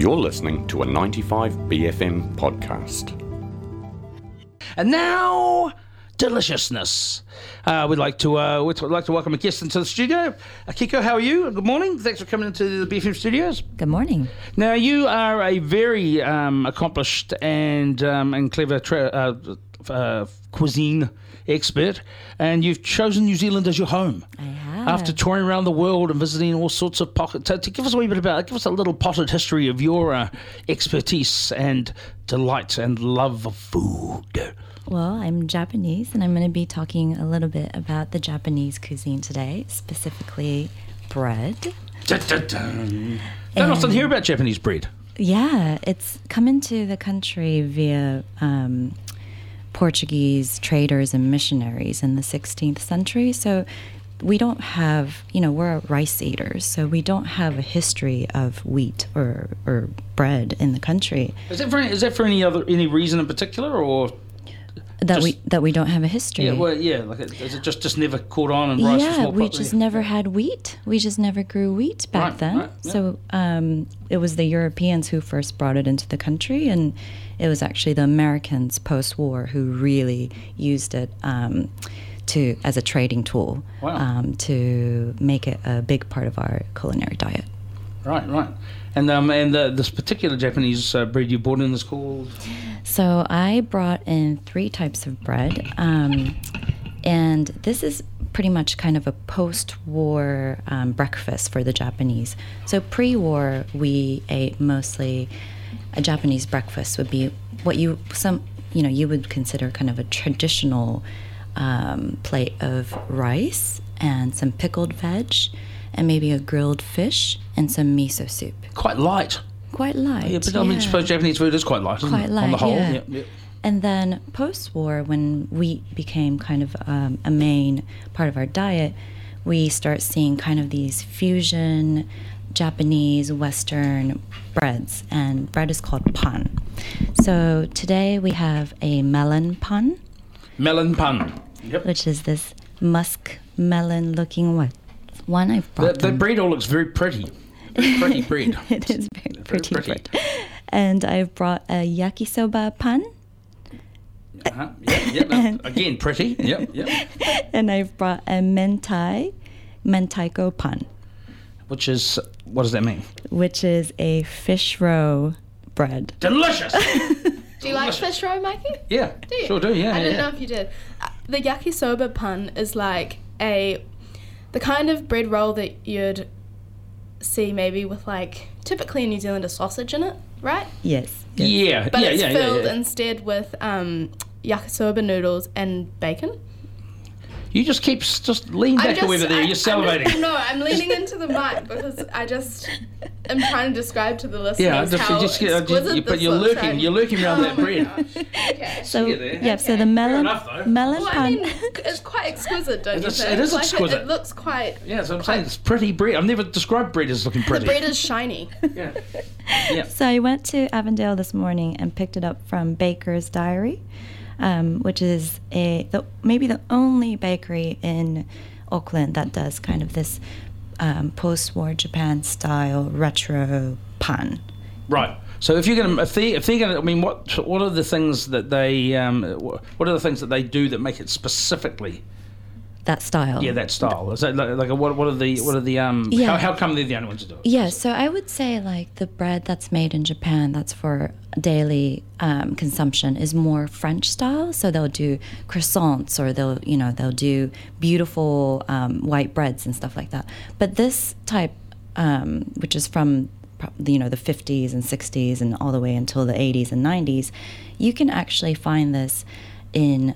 You're listening to a 95BFM podcast. And now, deliciousness. We'd like to welcome a guest into the studio. Kiko, how are you? Good morning. Thanks for coming into the BFM studios. Good morning. Now, you are a very accomplished and clever cuisine expert, and you've chosen New Zealand as your home. I have. After touring around the world and visiting all sorts of pockets, to give us a little potted history of your expertise and delight and love of food. Well, I'm Japanese, and I'm going to be talking a little bit about the Japanese cuisine today, specifically bread. Don't often hear about Japanese bread. Yeah, it's come into the country via Portuguese traders and missionaries in the 16th century. So we don't have, we're rice eaters, so we don't have a history of wheat or bread in the country. Is that for any reason in particular, or that we don't have a history? Is it just never caught on and rice was more popular? We just never had wheat. We just never grew wheat back then. Right, yeah. So it was the Europeans who first brought it into the country, and it was actually the Americans post-war who really used it as a trading tool. Wow. To make it a big part of our culinary diet. Right. And this particular Japanese bread you brought in is called? So I brought in 3 types of bread, and this is pretty much kind of a post-war breakfast for the Japanese. So pre-war, we ate mostly a Japanese breakfast would be what you would consider kind of a traditional plate of rice and some pickled veg and maybe a grilled fish and some miso soup. Quite light. Yeah, but I suppose Japanese food is quite light, isn't it? Light, on the whole. yeah. Yep. And then post-war, when wheat became kind of a main part of our diet, we start seeing kind of these fusion Japanese Western breads, and bread is called pan. So today we have a melon pan. Melon pan. Yep. Which is this musk melon-looking one I've brought. The bread all looks very pretty. Very pretty bread. It is very pretty bread. And I've brought a yakisoba pan. Uh-huh. Yep. Again, pretty. Yep. And I've brought a mentaiko pan. Which is, what does that mean? Which is a fish roe bread. Delicious! Do you like fish roe, Mikey? Yeah, do you? Sure do, yeah. I didn't know if you did. The yakisoba pan is like the kind of bread roll that you'd see maybe with typically in New Zealand a sausage in it, right? Yes. Yeah. But it's filled instead with yakisoba noodles and bacon. You just lean back over there. You're salivating. I'm leaning into the mic because I just am trying to describe to the listeners how exquisite but you're looks, lurking. right? You're lurking around that bread. Okay. So there. so the melon Well, pan. it's quite exquisite, don't you think? It is exquisite. It looks quite... Yeah, so I'm saying it's pretty bread. I've never described bread as looking pretty. The bread is shiny. Yeah. So I went to Avondale this morning and picked it up from Baker's Diary, which is maybe the only bakery in Auckland that does kind of this post-war Japan style retro pan. Right. So if they're going to, I mean, what are the things that they do that make it specifically that style? Yeah, that style. Is that what are the how come they're the only ones to do it? Yeah, so I would say the bread that's made in Japan that's for daily consumption is more French style. So they'll do croissants or they'll do beautiful white breads and stuff like that. But this type, which is from the 50s and 60s and all the way until the 80s and 90s, you can actually find this in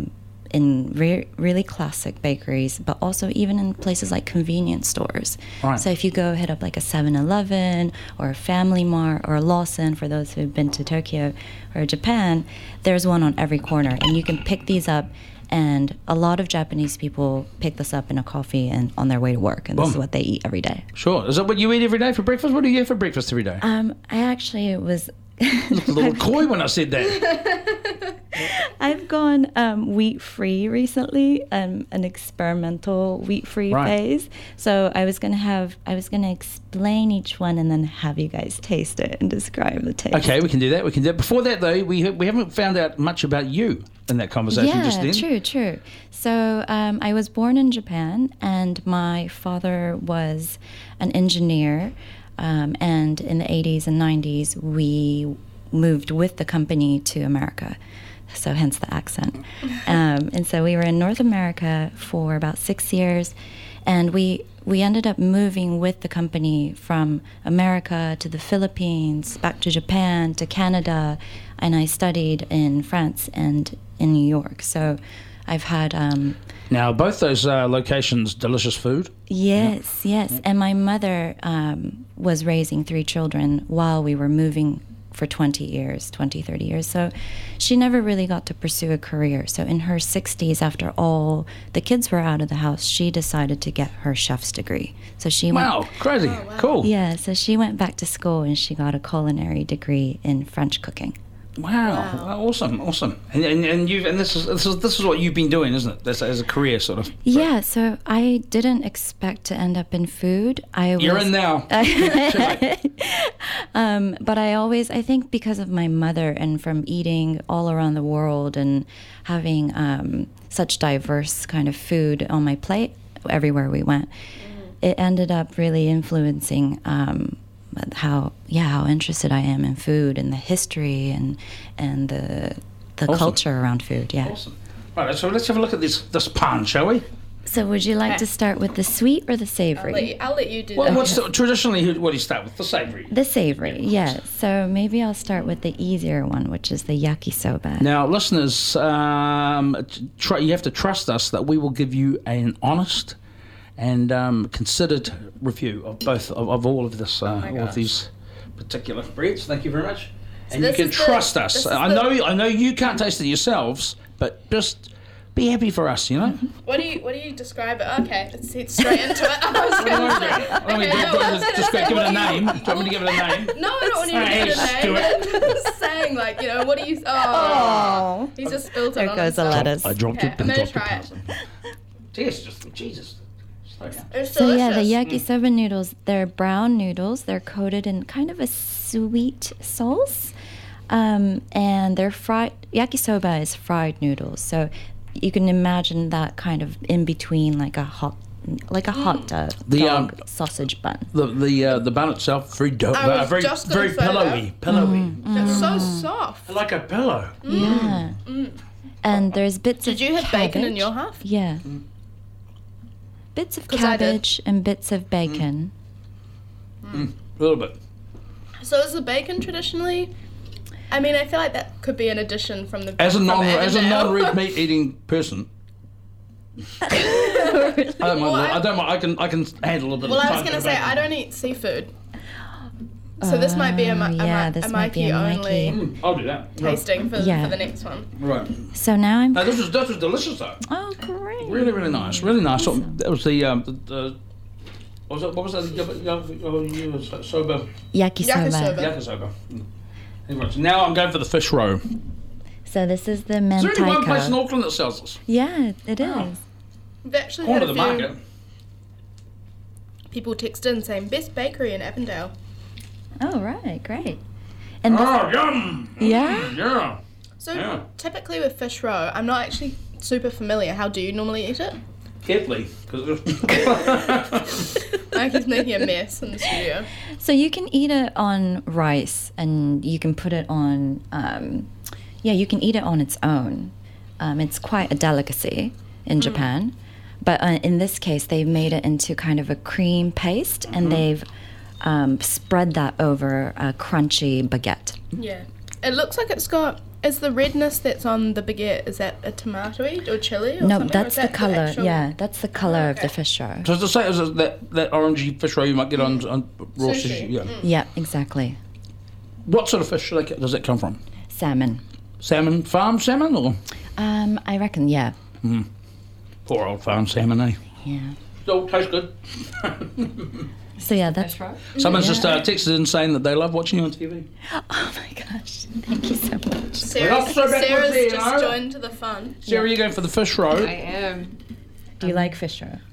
really classic bakeries, but also even in places like convenience stores. Right. So if you go hit up like a 7-Eleven or a Family Mart or a Lawson, for those who've been to Tokyo or Japan, there's one on every corner, and you can pick these up. And a lot of Japanese people pick this up in a coffee and on their way to work, and this is what they eat every day. Sure. Is that what you eat every day for breakfast? What do you eat for breakfast every day? I actually was... Looked a little coy when I said that. I've gone wheat-free recently, an experimental wheat-free Right. phase. So I was gonna explain each one and then have you guys taste it and describe the taste. Okay, we can do that. We can do that. Before that, though, we haven't found out much about you in that conversation just then. Yeah, true. So I was born in Japan, and my father was an engineer. And in the 80s and 90s, we moved with the company to America. So hence the accent. And so we were in North America for about 6 years, and we ended up moving with the company from America to the Philippines, back to Japan, to Canada, and I studied in France and in New York. So I've had... Now, both those locations, delicious food. Yes. And my mother was raising 3 children while we were moving for 30 years. So she never really got to pursue a career. So in her 60s, after all the kids were out of the house, she decided to get her chef's degree. So she Wow, crazy. Cool. Yeah, so she went back to school and she got a culinary degree in French cooking. Wow. Awesome. And this is what you've been doing, isn't it? That's as a career, sort of. Yeah, so I didn't expect to end up in food. You're in now. But I think because of my mother and from eating all around the world and having such diverse kind of food on my plate everywhere we went, it ended up really influencing how interested I am in food and the history and the Awesome. culture around food. Yeah. Awesome. Right, so let's have a look at this pan, shall we? So would you like to start with the sweet or the savory? I'll let you do Well, that. traditionally, what do you start with? The savoury. The savory, yeah. So maybe I'll start with the easier one, which is the yakisoba. Now, listeners, you have to trust us that we will give you an honest and considered review of both of all of this, all of these particular breads. Thank you very much. And you this can is the- trust this us. is I know you can't taste it yourselves, but just be happy for us, you know. What do you describe it? Okay, let's see straight into it. I was gonna say. I mean, Okay, no, I was just gonna say, give it a what do name. Do you want me to give it a name? No, I don't want you to Hey, give it a name. I'm just saying, like, what do you... Oh, he's just spilled it There on goes the himself. lettuce. I dropped Okay, it I'm and gonna dropped the try pasta. it. Jesus. Slow down. It's So yeah, the delicious. yakisoba noodles, they're brown noodles. They're coated in kind of a sweet sauce. And they're fried. Yakisoba is fried noodles. So you can imagine that kind of in between like a hot dog sausage bun. The bun itself very was very just gonna say pillowy. It's so soft. Like a pillow. Yeah. And there's bits of Did you have bacon in cabbage. your half? Yeah. Bits of 'Cause I did. cabbage and bits of bacon. A little bit. So is the bacon traditionally... I mean, I feel like that could be an addition from the... As a from non-red Avondale. meat eating person, I don't mind. I can handle a bit. Well, of I was going to say, I don't eat seafood. So this might be a this might be Mikey a only Mikey. I'll do that. tasting for the next one. Right. So now I'm. This was delicious though. Oh, great. Really, really nice. Really nice. So, that was the what was that? Soba. Yakisoba. Yakisoba. Anyway, so now I'm going for the fish roe. So this is the Is there only one place in mentaiko. Auckland that sells this? Yeah, it is. Oh. We've actually Corner had of a the few market. people text in saying, best bakery in Avondale. Oh, right, great. And this, Oh, yum! yeah, Yeah. So Yeah. typically with fish roe, I'm not actually super familiar. How do you normally eat it? Carefully, because Mikey's making a mess in the studio. so you can eat it on rice, and you can put it on. You can eat it on its own. It's quite a delicacy in Japan, but in this case, they've made it into kind of a cream paste, and they've spread that over a crunchy baguette. Yeah. It looks like it's got... Is the redness that's on the baguette, is that a tomatoey or chili or No, something? Or that's is the that color. actual- Yeah, that's the color of the okay. fish roe. So to say, is that orangey fish roe you might get on raw Sushi. sushi? Yeah. Yeah, exactly. What sort of fish does it come from? Salmon. Salmon, farm salmon, or I reckon. Yeah. poor old farm salmon, eh? Yeah. Still tastes good. So yeah, that's right. Someone's just texted in saying that they love watching you on TV. Oh my gosh! Thank you so much. Sarah's just joined to the fun. Sarah, you're going for the fish roe. I am. Do you like fish roe?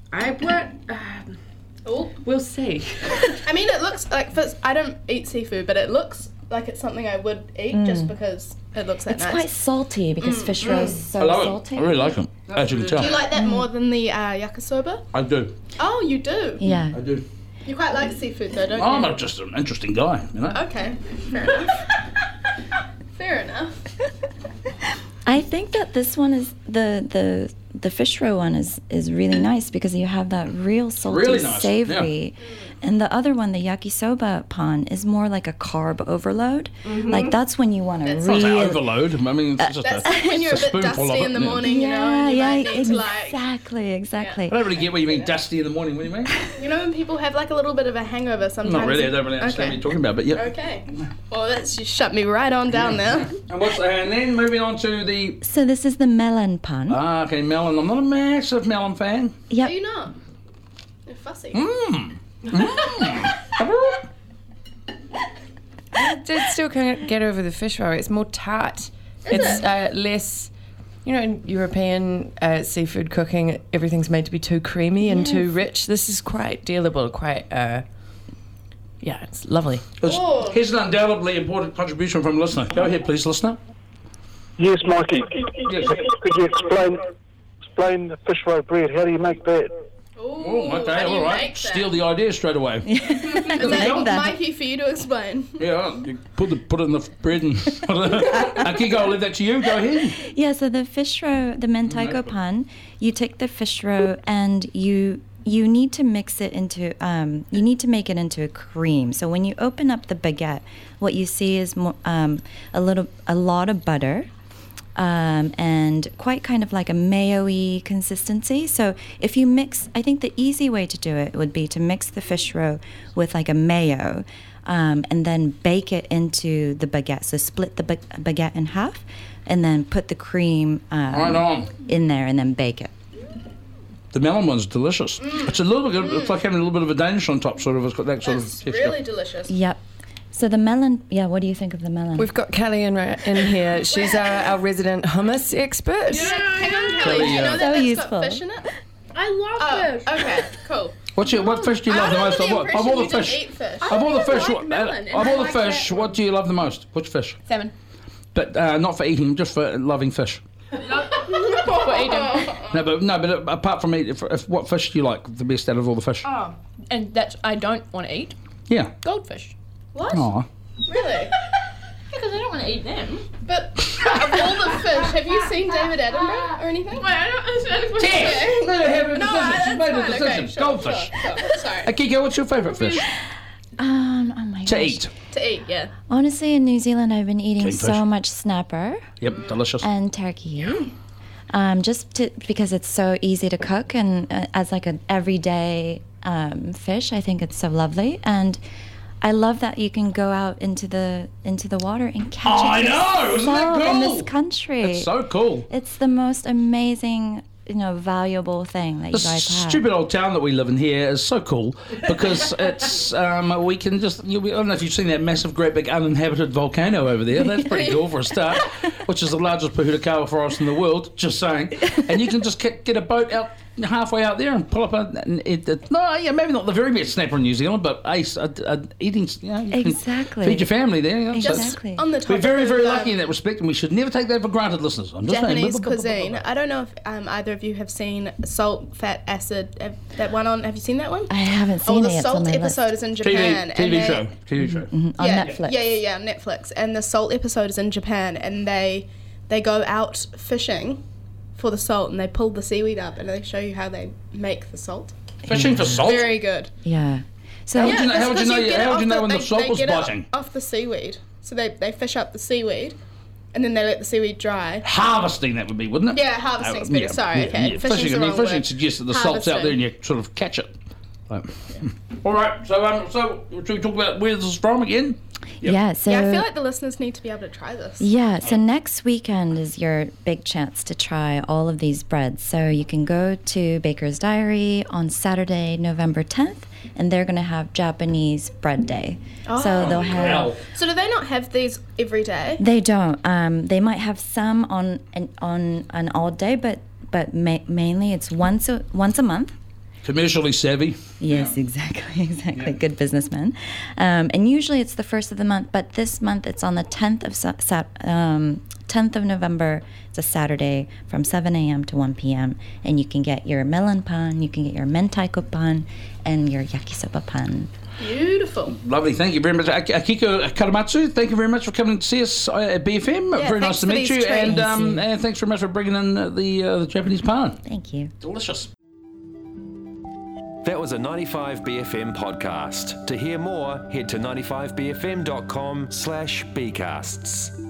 We'll see. I mean, it looks like I don't eat seafood, but it looks like it's something I would eat just because it looks that It's nice. quite salty because fish roe is so I love salty. it. I really like them, as you can tell. Do you like that more than the yakisoba? I do. Oh, you do? Yeah. I do. You quite like seafood though, don't you? I'm just an interesting guy, you know. Okay, fair enough. Fair enough. I think that this one is the fish roe one is really nice because you have that real salty, Really nice, savory, and the other one, the yakisoba pan, is more like a carb overload. Like that's when you want to It's not really overload. I mean, it's just That's when you're a bit spoonful dusty of in it, the yeah. morning, you know, and you might need to like, exactly. I don't really get what you mean dusty in the morning. What do you mean? you know, when people have like a little bit of a hangover sometimes. Not really. I don't really understand what you're talking about, but yeah. Okay. Well, that's just shut me right on down there. And then moving on to the So this is the melon pan. okay, melon. I'm not a massive melon fan. Yep. Are you not? You're fussy. I did still can't get over the fish roe. It's more tart. It's less, you know, in European seafood cooking, everything's made to be too creamy and too rich. This is quite dealable, quite, yeah, it's lovely. Here's an undoubtedly important contribution from a listener. Go ahead, please, listener. Yes, Mikey. Yes. Could you explain the fish roe bread? How do you make that? Oh, how okay, do you all right. make that? Steal the idea straight away. Is that that. Mikey for you to explain? Yeah, you put it in the bread and. Kiko, I'll leave that to you. Go ahead. Yeah, so the fish roe, the mentaiko pan, you take the fish roe and you need to mix it into, you need to make it into a cream. So when you open up the baguette, what you see is a lot of butter. And quite kind of like a mayo-y consistency. So if you mix, I think the easy way to do it would be to mix the fish roe with like a mayo, and then bake it into the baguette. So split the baguette in half, and then put the cream Right on. in there, and then bake it. The melon one's delicious. It's a little bit. It's like having a little bit of a Danish on top, sort of. It's got that sort It's of texture. really delicious. Yep. So the melon, what do you think of the melon? We've got Kelly in here. She's our resident hummus expert. Hang on, Kelly, Kelly. Do you know So that's useful. got fish in it? I love fish. Okay, cool. What fish do you love the most? Of all the fish. Eat fish. Of all the fish, like melon, and of I all the like fish, that what do you love the most? Which fish? Salmon. But not for eating, just for loving fish. For eating. No, but apart from eating, what fish do you like the best out of all the fish? Oh, and that's I don't want to eat Yeah. goldfish. What? Aw. Really? Because I don't want to eat them. But of all the fish, have you seen David Attenborough or anything? Wait, I don't understand what Yes! Let her have a No, decision. She's that's made a fine. decision. Okay, sure, Goldfish. sure. Sorry. Kiko, what's your favourite fish? oh my To gosh. eat. To eat, yeah. Honestly, in New Zealand, I've been eating Kingfish. so much snapper Yep, delicious. and turkey. Because it's so easy to cook and as like an everyday fish, I think it's so lovely. And I love that you can go out into the water and catch it. I know! Isn't that yourself in cool? this country. It's so cool. It's the most amazing, valuable thing that you The guys have. stupid old town that we live in here is so cool because it's we can just. I don't know if you've seen that massive, great big uninhabited volcano over there. That's pretty cool for a start. Which is the largest Pahutakawa forest in the world. Just saying. And you can just get a boat out halfway out there and pull up maybe not the very best snapper in New Zealand, but eating. You can Exactly. feed your family there. You know, so Exactly. On the we're topic very, of, very lucky in that respect, and we should never take that for granted, listeners. I'm just Japanese saying. cuisine. I don't know if either of you have seen Salt, Fat, Acid. That one on. Have you seen that one? I haven't Oh, seen the it. It's on Salt my episode list. is in Japan. TV show. On yeah, Netflix. Yeah, Netflix. And the Salt episode is in Japan, and they go out fishing for the salt, and they pull the seaweed up, and they show you how they make the salt. Fishing for salt. Very good. Yeah. So How would you know- how would you know- get it how would you off know when the salt they was get it biting? off the seaweed. So they fish up the seaweed, and then they let the seaweed dry. Harvesting, that would be, wouldn't it? Yeah, harvesting's better. Sorry, okay. Fishing's Fishing, the wrong fishing word. suggests that the salt's out there and you sort of catch it. All right. So should we talk about where this is from again? Yeah, so Yeah, I feel like the listeners need to be able to try this. yeah, so next weekend is your big chance to try all of these breads. So you can go to Baker's Diary on Saturday, November 10th, and they're going to have Japanese bread day. So they'll have. So do they not have these every day? They don't. They might have some on an odd day, but mainly it's once a month. Commercially savvy. Yes, exactly. Good businessman. And usually it's the first of the month, but this month it's on the 10th of November. It's a Saturday from 7 a.m. to 1 p.m. And you can get your melon pan, you can get your mentaiko pan, and your yakisoba pan. Beautiful. Lovely, thank you very much. Akiko Karamatsu, thank you very much for coming to see us at BFM. Yeah, very nice to meet you. treats. And thanks very much for bringing in the Japanese pan. Thank you. Delicious. That was a 95BFM podcast. To hear more, head to 95bfm.com/bcasts.